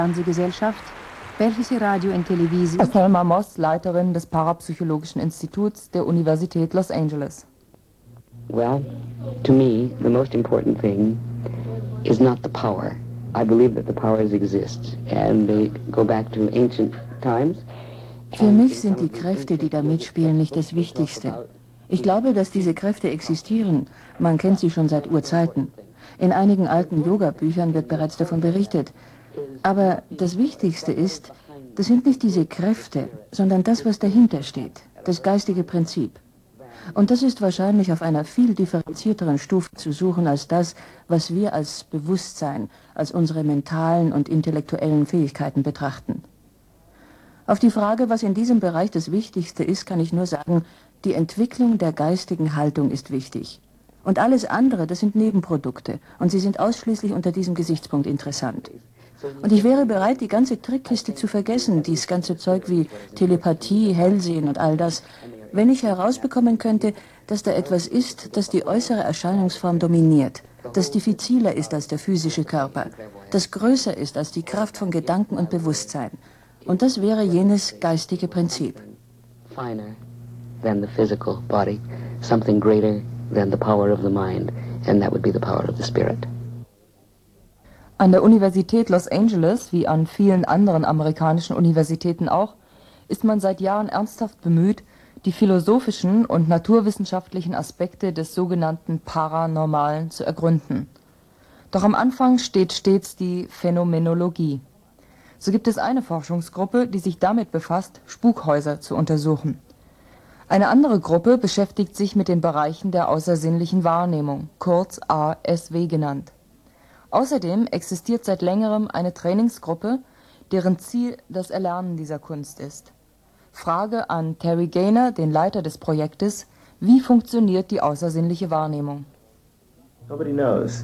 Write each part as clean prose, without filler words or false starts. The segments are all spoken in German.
Fernsehgesellschaft, welche sie Radio und Television... Thelma Moss, Leiterin des Parapsychologischen Instituts der Universität Los Angeles. Well, to me, the most important thing is not the power. I believe that the powers exist, and they go back to ancient times. Für mich sind die Kräfte, die da mitspielen, nicht das Wichtigste. Ich glaube, dass diese Kräfte existieren. Man kennt sie schon seit Urzeiten. In einigen alten Yoga-Büchern wird bereits davon berichtet. Aber das Wichtigste ist, das sind nicht diese Kräfte, sondern das, was dahinter steht, das geistige Prinzip. Und das ist wahrscheinlich auf einer viel differenzierteren Stufe zu suchen als das, was wir als Bewusstsein, als unsere mentalen und intellektuellen Fähigkeiten betrachten. Auf die Frage, was in diesem Bereich das Wichtigste ist, kann ich nur sagen, die Entwicklung der geistigen Haltung ist wichtig. Und alles andere, das sind Nebenprodukte, und sie sind ausschließlich unter diesem Gesichtspunkt interessant. Und ich wäre bereit, die ganze Trickkiste zu vergessen, dieses ganze Zeug wie Telepathie, Hellsehen und all das, wenn ich herausbekommen könnte, dass da etwas ist, das die äußere Erscheinungsform dominiert, das diffiziler ist als der physische Körper, das größer ist als die Kraft von Gedanken und Bewusstsein. Und das wäre jenes geistige Prinzip. Finer than the physical body, something greater than the power of the mind, and that would be the power of the spirit. An der Universität Los Angeles, wie an vielen anderen amerikanischen Universitäten auch, ist man seit Jahren ernsthaft bemüht, die philosophischen und naturwissenschaftlichen Aspekte des sogenannten Paranormalen zu ergründen. Doch am Anfang steht stets die Phänomenologie. So gibt es eine Forschungsgruppe, die sich damit befasst, Spukhäuser zu untersuchen. Eine andere Gruppe beschäftigt sich mit den Bereichen der außersinnlichen Wahrnehmung, kurz ASW genannt. Außerdem existiert seit längerem eine Trainingsgruppe, deren Ziel das Erlernen dieser Kunst ist. Frage an Terry Gaynor, den Leiter des Projektes: Wie funktioniert die außersinnliche Wahrnehmung? Nobody knows.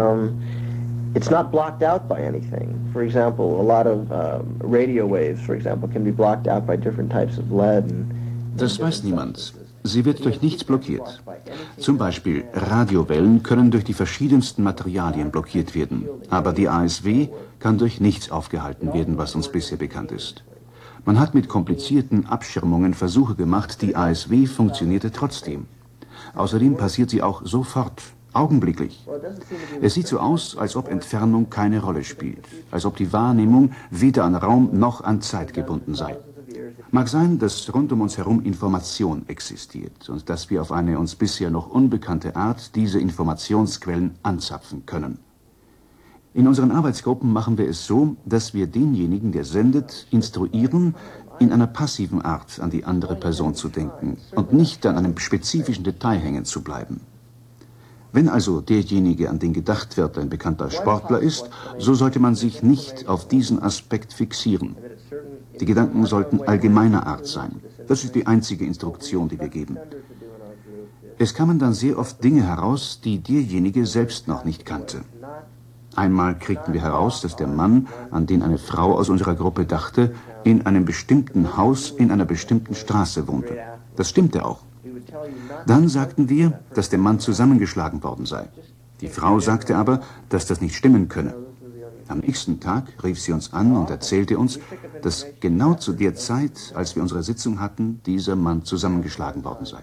It's not blocked out by anything. For example, a lot of radio waves, for example, can be blocked out by different types of lead. Das weiß niemand. Sie wird durch nichts blockiert. Zum Beispiel Radiowellen können durch die verschiedensten Materialien blockiert werden, aber die ASW kann durch nichts aufgehalten werden, was uns bisher bekannt ist. Man hat mit komplizierten Abschirmungen Versuche gemacht, die ASW funktionierte trotzdem. Außerdem passiert sie auch sofort, augenblicklich. Es sieht so aus, als ob Entfernung keine Rolle spielt, als ob die Wahrnehmung weder an Raum noch an Zeit gebunden sei. Mag sein, dass rund um uns herum Information existiert und dass wir auf eine uns bisher noch unbekannte Art diese Informationsquellen anzapfen können. In unseren Arbeitsgruppen machen wir es so, dass wir denjenigen, der sendet, instruieren, in einer passiven Art an die andere Person zu denken und nicht an einem spezifischen Detail hängen zu bleiben. Wenn also derjenige, an den gedacht wird, ein bekannter Sportler ist, so sollte man sich nicht auf diesen Aspekt fixieren. Die Gedanken sollten allgemeiner Art sein. Das ist die einzige Instruktion, die wir geben. Es kamen dann sehr oft Dinge heraus, die derjenige selbst noch nicht kannte. Einmal kriegten wir heraus, dass der Mann, an den eine Frau aus unserer Gruppe dachte, in einem bestimmten Haus in einer bestimmten Straße wohnte. Das stimmte auch. Dann sagten wir, dass der Mann zusammengeschlagen worden sei. Die Frau sagte aber, dass das nicht stimmen könne. Am nächsten Tag rief sie uns an und erzählte uns, dass genau zu der Zeit, als wir unsere Sitzung hatten, dieser Mann zusammengeschlagen worden sei.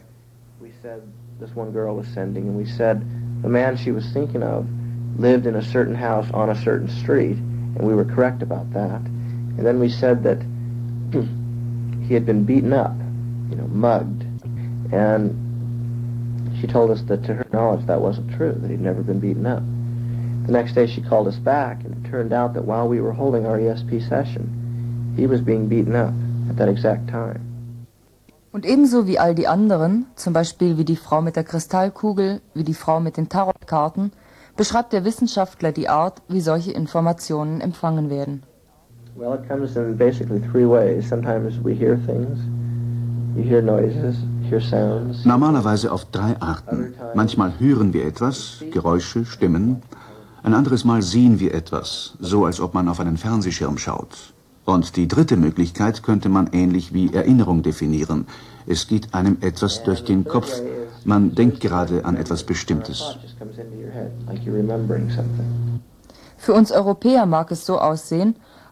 The man she was thinking of lived in a certain house on a certain street, and we were correct about that. And then we said that he had been beaten up, mugged. And she told us that to her knowledge that wasn't true, that he'd never been beaten up. The next day she called us back, and it turned out that while we were holding our ESP session, he was being beaten up at that exact time. Und ebenso wie all die anderen, zum Beispiel wie die Frau mit der Kristallkugel, wie die Frau mit den Tarotkarten, beschreibt der Wissenschaftler die Art, wie solche Informationen empfangen werden. Well, it comes in basically three ways. Sometimes we hear things, you hear noises, hear sounds. Normalerweise auf drei Arten. Manchmal hören wir etwas, Geräusche, Stimmen. Ein anderes Mal sehen wir etwas, so als ob man auf einen Fernsehschirm schaut. Und die dritte Möglichkeit könnte man ähnlich wie Erinnerung definieren. Es geht einem etwas durch den Kopf. Man denkt gerade an etwas Bestimmtes. Für uns Europäer mag es so aussehen,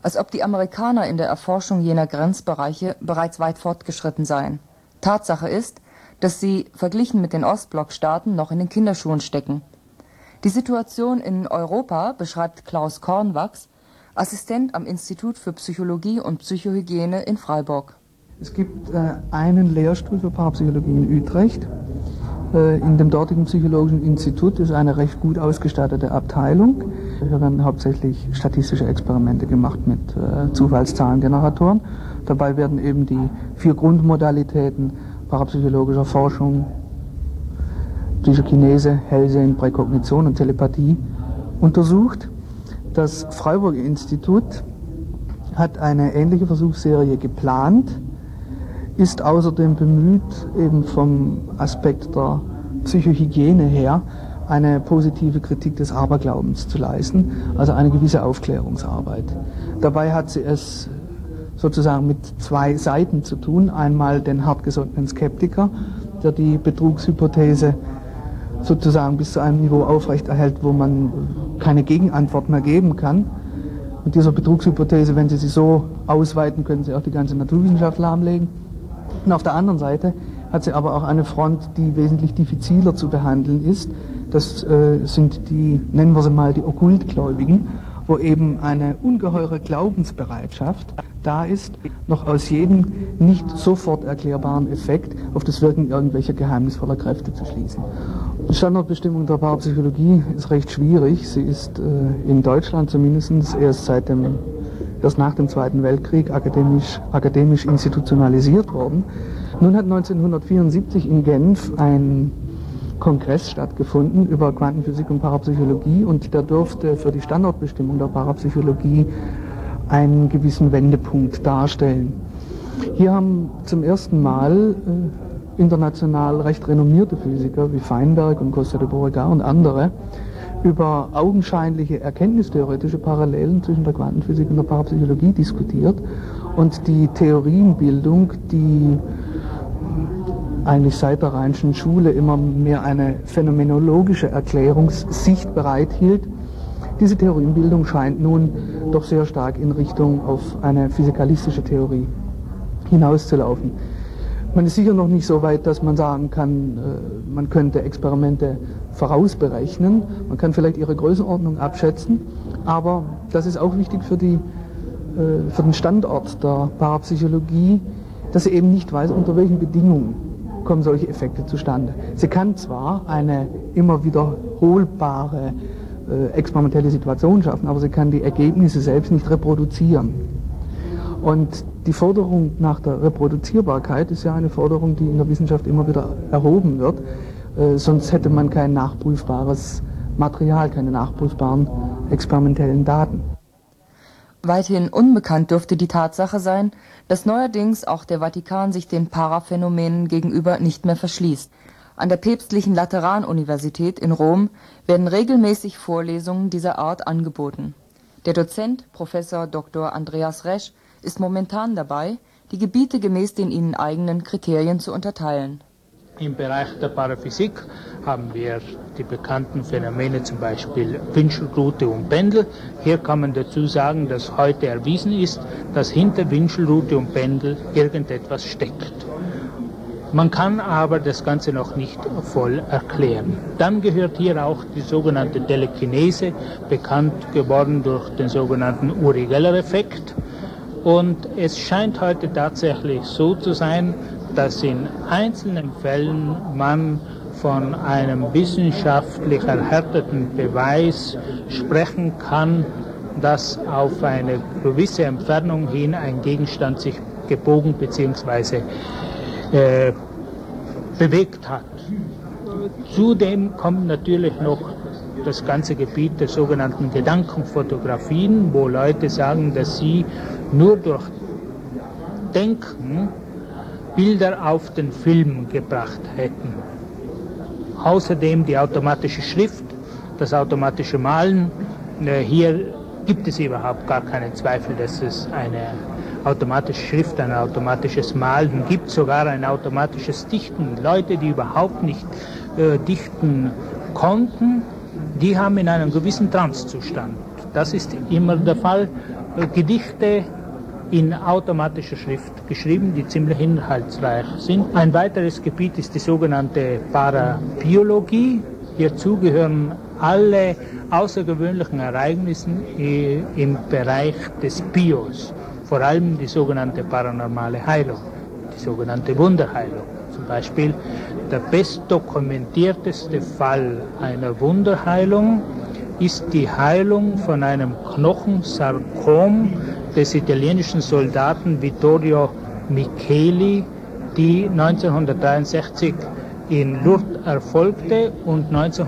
als ob die Amerikaner in der Erforschung jener Grenzbereiche bereits weit fortgeschritten seien. Tatsache ist, dass sie, verglichen mit den Ostblockstaaten, noch in den Kinderschuhen stecken. Die Situation in Europa beschreibt Klaus Kornwachs, Assistent am Institut für Psychologie und Psychohygiene in Freiburg. Es gibt einen Lehrstuhl für Parapsychologie in Utrecht. In dem dortigen Psychologischen Institut ist eine recht gut ausgestattete Abteilung. Hier werden hauptsächlich statistische Experimente gemacht mit Zufallszahlengeneratoren. Dabei werden eben die 4 Grundmodalitäten parapsychologischer Forschung, Psychokinese, Hellsehen, Präkognition und Telepathie untersucht. Das Freiburger Institut hat eine ähnliche Versuchsserie geplant, ist außerdem bemüht, eben vom Aspekt der Psychohygiene her eine positive Kritik des Aberglaubens zu leisten, also eine gewisse Aufklärungsarbeit. Dabei hat sie es sozusagen mit 2 Seiten zu tun. Einmal den hartgesottenen Skeptiker, der die Betrugshypothese sozusagen bis zu einem Niveau aufrechterhält, wo man keine Gegenantwort mehr geben kann. Mit dieser Betrugshypothese, wenn Sie sie so ausweiten, können Sie auch die ganze Naturwissenschaft lahmlegen. Und auf der anderen Seite hat sie aber auch eine Front, die wesentlich diffiziler zu behandeln ist. Das sind die, nennen wir sie mal, die Okkultgläubigen, wo eben eine ungeheure Glaubensbereitschaft da ist, noch aus jedem nicht sofort erklärbaren Effekt auf das Wirken irgendwelcher geheimnisvoller Kräfte zu schließen. Die Standardbestimmung der Parapsychologie ist recht schwierig. Sie ist in Deutschland zumindest erst nach dem Zweiten Weltkrieg akademisch institutionalisiert worden. Nun hat 1974 in Genf ein Kongress stattgefunden über Quantenphysik und Parapsychologie, und der dürfte für die Standardbestimmung der Parapsychologie einen gewissen Wendepunkt darstellen. Hier haben zum ersten Mal international recht renommierte Physiker wie Feinberg und Costa de Beauregard und andere über augenscheinliche erkenntnistheoretische Parallelen zwischen der Quantenphysik und der Parapsychologie diskutiert und die Theorienbildung, die eigentlich seit der Rheinischen Schule immer mehr eine phänomenologische Erklärungssicht bereithielt. Diese Theorienbildung scheint nun doch sehr stark in Richtung auf eine physikalistische Theorie hinauszulaufen. Man ist sicher noch nicht so weit, dass man sagen kann, man könnte Experimente vorausberechnen, man kann vielleicht ihre Größenordnung abschätzen, aber das ist auch wichtig für den Standort der Parapsychologie, dass sie eben nicht weiß, unter welchen Bedingungen kommen solche Effekte zustande. Sie kann zwar eine immer wiederholbare experimentelle Situation schaffen, aber sie kann die Ergebnisse selbst nicht reproduzieren. Und die Forderung nach der Reproduzierbarkeit ist ja eine Forderung, die in der Wissenschaft immer wieder erhoben wird. Sonst hätte man kein nachprüfbares Material, keine nachprüfbaren experimentellen Daten. Weithin unbekannt dürfte die Tatsache sein, dass neuerdings auch der Vatikan sich den Paraphänomenen gegenüber nicht mehr verschließt. An der Päpstlichen Lateranuniversität in Rom werden regelmäßig Vorlesungen dieser Art angeboten. Der Dozent, Professor Dr. Andreas Resch, ist momentan dabei, die Gebiete gemäß den ihnen eigenen Kriterien zu unterteilen. Im Bereich der Paraphysik haben wir die bekannten Phänomene, zum Beispiel Wünschelrute und Pendel. Hier kann man dazu sagen, dass heute erwiesen ist, dass hinter Wünschelrute und Pendel irgendetwas steckt. Man kann aber das Ganze noch nicht voll erklären. Dann gehört hier auch die sogenannte Telekinese, bekannt geworden durch den sogenannten Uri-Geller-Effekt. Und es scheint heute tatsächlich so zu sein, dass in einzelnen Fällen man von einem wissenschaftlich erhärteten Beweis sprechen kann, dass auf eine gewisse Entfernung hin ein Gegenstand sich gebogen bzw. bewegt hat. Zudem kommt natürlich noch das ganze Gebiet der sogenannten Gedankenfotografien, wo Leute sagen, dass sie nur durch Denken Bilder auf den Film gebracht hätten. Außerdem die automatische Schrift, das automatische Malen. Hier gibt es überhaupt gar keinen Zweifel, dass es eine automatische Schrift, ein automatisches Malen gibt, sogar ein automatisches Dichten. Leute, die überhaupt nicht dichten konnten, die haben in einem gewissen Trancezustand. Das ist immer der Fall. Gedichte in automatischer Schrift geschrieben, die ziemlich inhaltsreich sind. Ein weiteres Gebiet ist die sogenannte Parabiologie. Hierzu gehören alle außergewöhnlichen Ereignisse im Bereich des Bios, vor allem die sogenannte paranormale Heilung, die sogenannte Wunderheilung. Zum Beispiel der bestdokumentierteste Fall einer Wunderheilung ist die Heilung von einem Knochensarkom des italienischen Soldaten Vittorio Micheli, die 1963 in Lourdes erfolgte und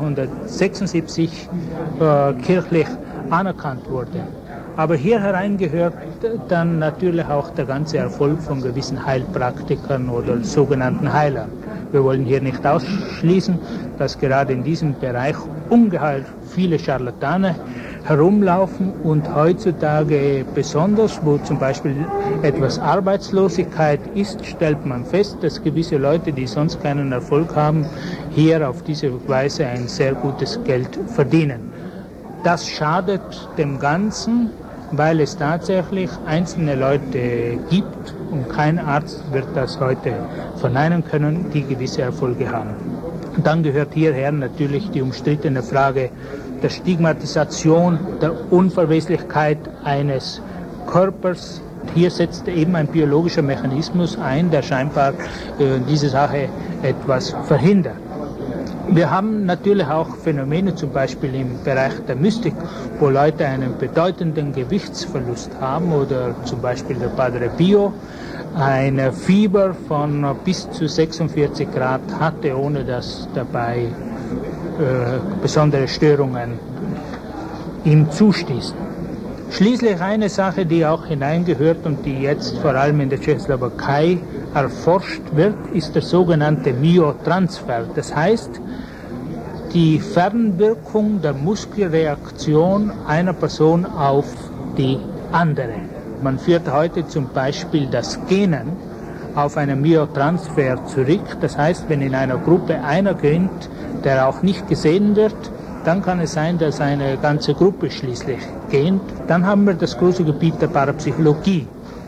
1976 kirchlich anerkannt wurde. Aber hier herein gehört dann natürlich auch der ganze Erfolg von gewissen Heilpraktikern oder sogenannten Heilern. Wir wollen hier nicht ausschließen, dass gerade in diesem Bereich ungeheuer viele Scharlatane herumlaufen und heutzutage besonders, wo zum Beispiel etwas Arbeitslosigkeit ist, stellt man fest, dass gewisse Leute, die sonst keinen Erfolg haben, hier auf diese Weise ein sehr gutes Geld verdienen. Das schadet dem Ganzen, weil es tatsächlich einzelne Leute gibt, und kein Arzt wird das heute verneinen können, die gewisse Erfolge haben. Und dann gehört hierher natürlich die umstrittene Frage der Stigmatisation, der Unverweslichkeit eines Körpers. Hier setzt eben ein biologischer Mechanismus ein, der scheinbar diese Sache etwas verhindert. Wir haben natürlich auch Phänomene, zum Beispiel im Bereich der Mystik, wo Leute einen bedeutenden Gewichtsverlust haben, oder zum Beispiel der Padre Pio ein Fieber von bis zu 46 Grad hatte, ohne dass dabei besondere Störungen ihm zustießen. Schließlich eine Sache, die auch hineingehört und die jetzt vor allem in der Tschechoslowakei erforscht wird, ist der sogenannte Myotransfer. Das heißt, die Fernwirkung der Muskelreaktion einer Person auf die andere. Man führt heute zum Beispiel das Genen auf einen Myotransfer zurück. Das heißt, wenn in einer Gruppe einer gähnt, der auch nicht gesehen wird, dann kann es sein, dass eine ganze Gruppe schließlich gähnt. Dann haben wir das große Gebiet der Parapsychologie.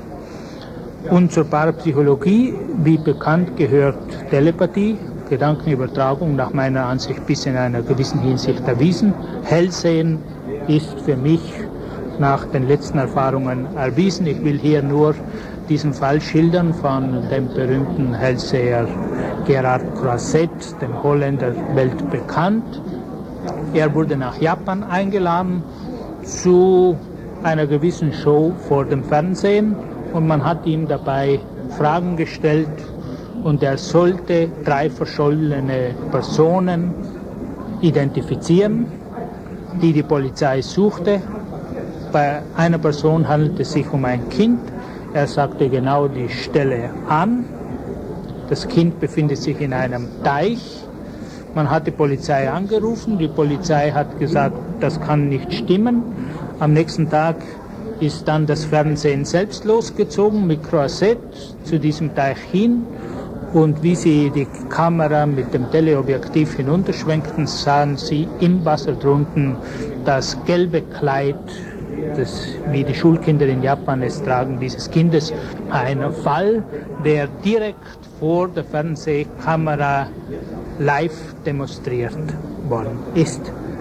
Und zur Parapsychologie, wie bekannt, gehört Telepathie, Gedankenübertragung, nach meiner Ansicht bis in einer gewissen Hinsicht erwiesen. Hellsehen ist für mich nach den letzten Erfahrungen erwiesen. Ich will hier nur diesen Fall schildern von dem berühmten Hellseher Gerard Croiset, dem Holländer, weltbekannt. Er wurde nach Japan eingeladen zu einer gewissen Show vor dem Fernsehen und man hat ihm dabei Fragen gestellt und er sollte 3 verschollene Personen identifizieren, die die Polizei suchte. Bei einer Person handelt es sich um ein Kind. Er sagte genau die Stelle an. Das Kind befindet sich in einem Teich. Man hat die Polizei angerufen. Die Polizei hat gesagt, das kann nicht stimmen. Am nächsten Tag ist dann das Fernsehen selbst losgezogen mit Croiset zu diesem Teich hin. Und wie sie die Kamera mit dem Teleobjektiv hinunterschwenkten, sahen sie im Wasser drunten das gelbe Kleid, wie die Schulkinder in Japan es tragen, dieses Kindes. Ein Fall, der direkt vor der Fernsehkamera live demonstriert worden ist.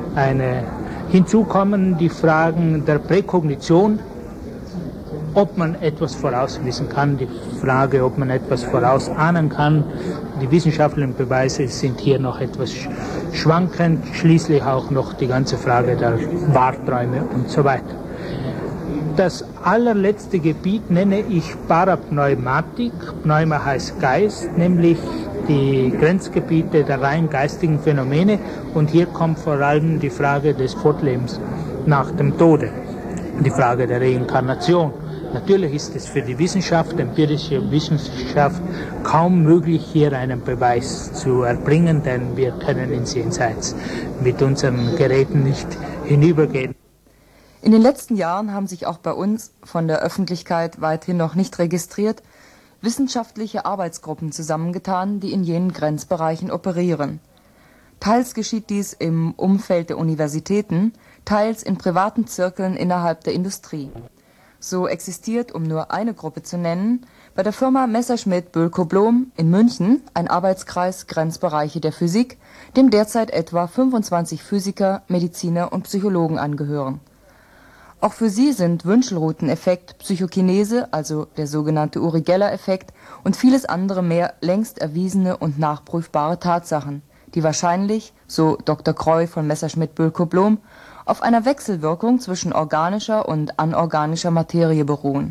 Hinzu kommen die Fragen der Präkognition, ob man etwas vorauswissen kann, die Frage, ob man etwas vorausahnen kann. Die wissenschaftlichen Beweise sind hier noch etwas schwankend, schließlich auch noch die ganze Frage der Wahrträume und so weiter. Das allerletzte Gebiet nenne ich Parapneumatik. Pneuma heißt Geist, nämlich die Grenzgebiete der rein geistigen Phänomene. Und hier kommt vor allem die Frage des Fortlebens nach dem Tode, die Frage der Reinkarnation. Natürlich ist es für die Wissenschaft, empirische Wissenschaft, kaum möglich, hier einen Beweis zu erbringen, denn wir können ins Jenseits mit unseren Geräten nicht hinübergehen. In den letzten Jahren haben sich auch bei uns, von der Öffentlichkeit weithin noch nicht registriert, wissenschaftliche Arbeitsgruppen zusammengetan, die in jenen Grenzbereichen operieren. Teils geschieht dies im Umfeld der Universitäten, teils in privaten Zirkeln innerhalb der Industrie. So existiert, um nur eine Gruppe zu nennen, bei der Firma Messerschmitt-Bölkow-Blohm in München ein Arbeitskreis Grenzbereiche der Physik, dem derzeit etwa 25 Physiker, Mediziner und Psychologen angehören. Auch für sie sind Wünschelrouteneffekt, Psychokinese, also der sogenannte Uri-Geller-Effekt und vieles andere mehr längst erwiesene und nachprüfbare Tatsachen, die wahrscheinlich, so Dr. Kreu von Messerschmitt-Bölkow-Blohm, auf einer Wechselwirkung zwischen organischer und anorganischer Materie beruhen.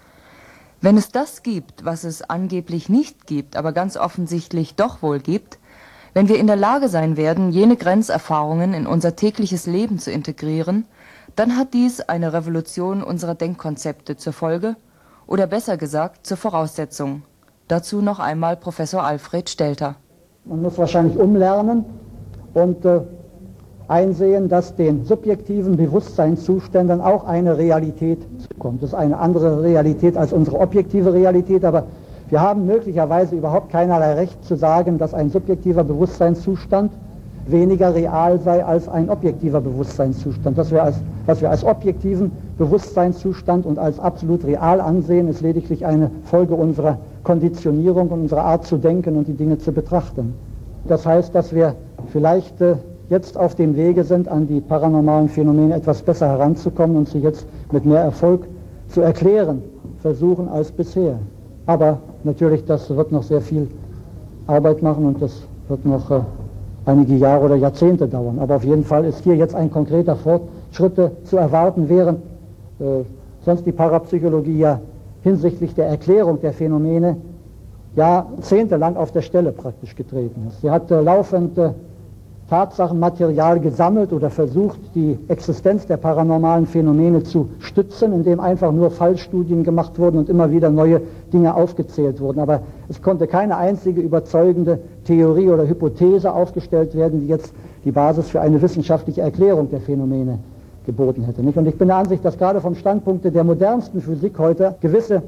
Wenn es das gibt, was es angeblich nicht gibt, aber ganz offensichtlich doch wohl gibt, wenn wir in der Lage sein werden, jene Grenzerfahrungen in unser tägliches Leben zu integrieren, dann hat dies eine Revolution unserer Denkkonzepte zur Folge, oder besser gesagt zur Voraussetzung. Dazu noch einmal Professor Alfred Stelter. Man muss wahrscheinlich umlernen und einsehen, dass den subjektiven Bewusstseinszuständen auch eine Realität zukommt. Das ist eine andere Realität als unsere objektive Realität, aber wir haben möglicherweise überhaupt keinerlei Recht zu sagen, dass ein subjektiver Bewusstseinszustand weniger real sei als ein objektiver Bewusstseinszustand. Was wir als objektiven Bewusstseinszustand und als absolut real ansehen, ist lediglich eine Folge unserer Konditionierung und unserer Art zu denken und die Dinge zu betrachten. Das heißt, dass wir vielleicht jetzt auf dem Wege sind, an die paranormalen Phänomene etwas besser heranzukommen und sie jetzt mit mehr Erfolg zu erklären versuchen als bisher. Aber natürlich, das wird noch sehr viel Arbeit machen und das wird noch einige Jahre oder Jahrzehnte dauern. Aber auf jeden Fall ist hier jetzt ein konkreter Fortschritt zu erwarten, während sonst die Parapsychologie ja hinsichtlich der Erklärung der Phänomene jahrzehntelang auf der Stelle praktisch getreten ist. Sie hat laufend Tatsachenmaterial gesammelt oder versucht, die Existenz der paranormalen Phänomene zu stützen, indem einfach nur Fallstudien gemacht wurden und immer wieder neue Dinge aufgezählt wurden. Aber es konnte keine einzige überzeugende Theorie oder Hypothese aufgestellt werden, die jetzt die Basis für eine wissenschaftliche Erklärung der Phänomene geboten hätte. Und ich bin der Ansicht, dass gerade vom Standpunkt der modernsten Physik heute gewisse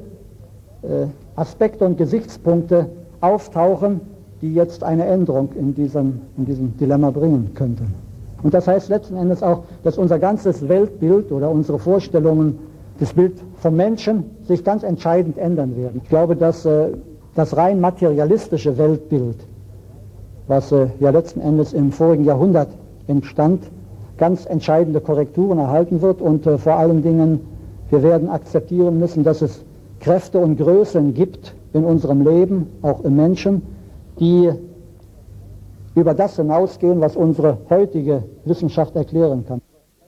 Aspekte und Gesichtspunkte auftauchen, die jetzt eine Änderung in diesem Dilemma bringen könnten. Und das heißt letzten Endes auch, dass unser ganzes Weltbild oder unsere Vorstellungen, das Bild vom Menschen, sich ganz entscheidend ändern werden. Ich glaube, dass das rein materialistische Weltbild, was ja letzten Endes im vorigen Jahrhundert entstand, ganz entscheidende Korrekturen erhalten wird und vor allen Dingen, wir werden akzeptieren müssen, dass es Kräfte und Größen gibt in unserem Leben, auch im Menschen, die über das hinausgehen, was unsere heutige Wissenschaft erklären kann.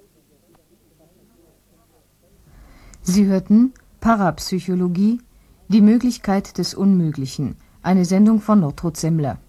Sie hörten Parapsychologie, die Möglichkeit des Unmöglichen, eine Sendung von Nordrut Semmler.